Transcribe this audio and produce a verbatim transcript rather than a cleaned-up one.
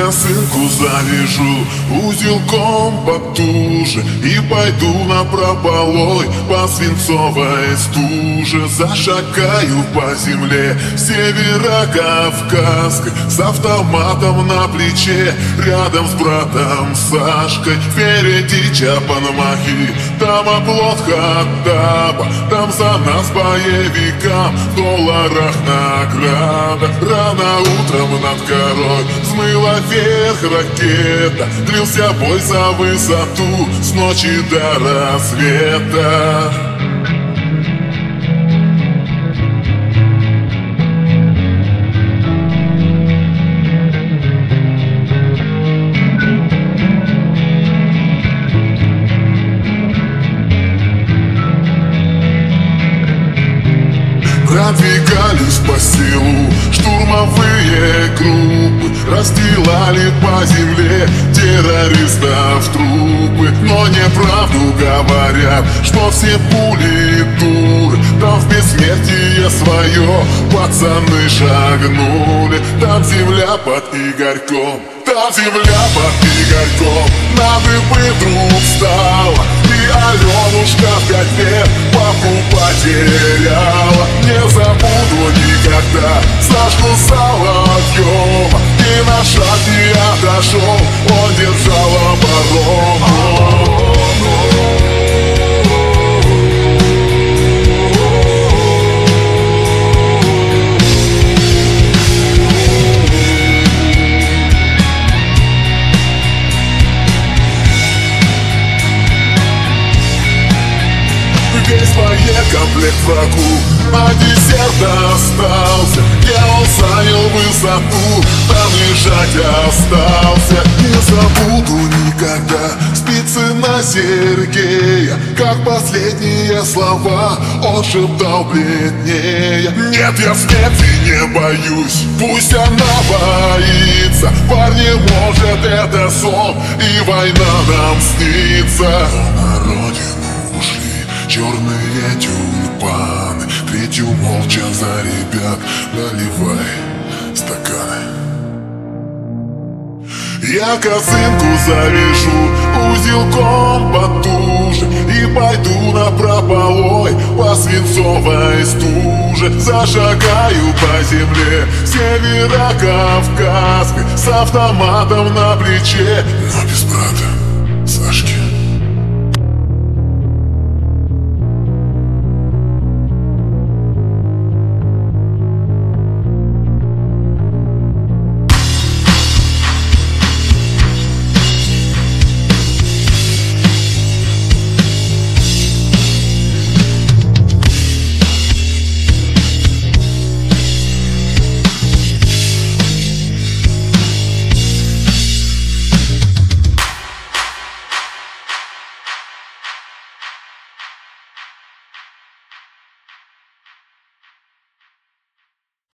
косынку завяжу узелком потуже и пойду напропалой по свинцовой стуже. Зашагаю по земле Северокавказской с автоматом на плече, рядом с братом Сашкой. Впереди Чапанмахи, там оплот Хаттаба, там за нас боевикам в долларах награда. Рано утром над горой взмыла вверх ракета, длился бой за высоту с ночи до рассвета. Продвигались по селу штурмовые группы, расстилали по земле террористов трупы. Но неправду говорят, что все пули дуры. Там в бессмертие свое пацаны шагнули. Там земля под Игорьком, там земля под Игорьком на дыбы вдруг встала, и Аленушка в пять лет папу потеряла. Не забуду никогда Сашку Соловьева, и на шаг не отошел, он держал оборону. Весь боекомплект врагу, а десерт остался, где он занял высоту, там лежать остался. Не забуду никогда Спицына Сергея, как последние слова он шептал бледнее. Нет, я смерти не боюсь, пусть она боится. Парни, может, это сон, и война нам снится. На родину ушли черные тюльпаны, третью молча за ребят наливай стаканы. Я косынку завяжу узелком потуже и пойду напропалой по свинцовой стуже. Зашагаю по земле Северокавказской с автоматом на плече, но без брата Сашки.